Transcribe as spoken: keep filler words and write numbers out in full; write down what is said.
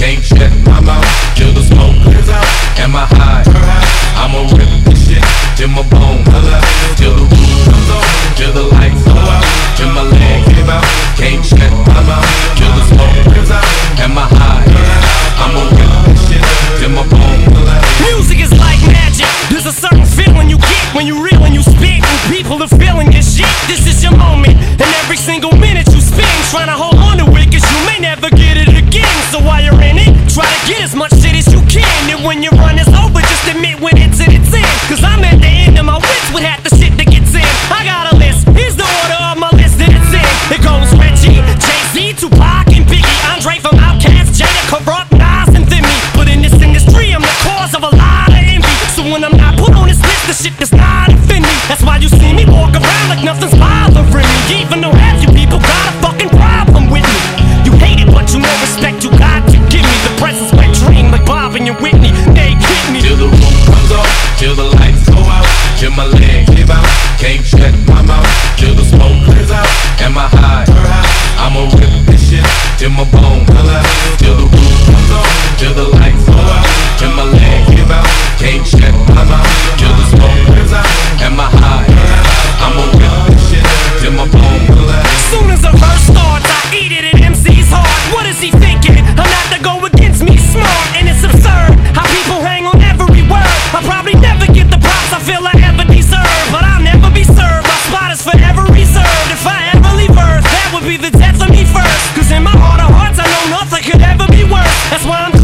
Can't shut my mouth till the smoke clears out. Am I high? I'ma rip this shit till my bone, till the roof comes on, till the lights go out, till my legs give out. Can't shut my mouth till the smoke clears out. Am I high? I'ma rip this shit till my bone. Music is like magic. There's a certain feeling you get when you reel and you spit, and people are feeling your shit. This is your moment, and every single minute you spend trying to hold on to it, cause you may never get it again. So while you're in it, try to get as much shit as you can. And when your run is over, just admit when it's at its end. Cause I'm at the end of my wits with half the shit that gets in. I got a list, here's the order of my list that it's in. It goes Reggie, Jay-Z, Tupac, and Biggie, Andre from Outkast, Jada, Corrupt, Nas, and Thimmy. But in this industry, I'm the cause of a lot of envy. So when I'm not put on this list, the shit does not offend me. That's why you see me walk around like nothing's bothering me. Even though half you people got a fucking problem with me. You hate it, but you know respect you got to give me. The presence wet dream like Bob and your Whitney. They kick me till the roof comes off, till the lights go out, till my legs give out. Can't shut my mouth till the smoke clears out. Am I high? I'ma rip this shit till my bone, till the roof comes off, till the lights go out, till my legs give out. Can't shut my mouth till the smoke clears out. Am I high? I'ma rip this shit till my bone. Soon as a verse starts, I eat it at M C's heart. What is he thinking? I'm not to go against me smart, and it's absurd how people hang on every word. I'll probably never get the props I feel I ever deserve, but I'll never be served. My spot is forever reserved. If I ever leave Earth, that would be the death of me first. Cause in my heart of hearts, I know nothing could ever be worse. That's why I'm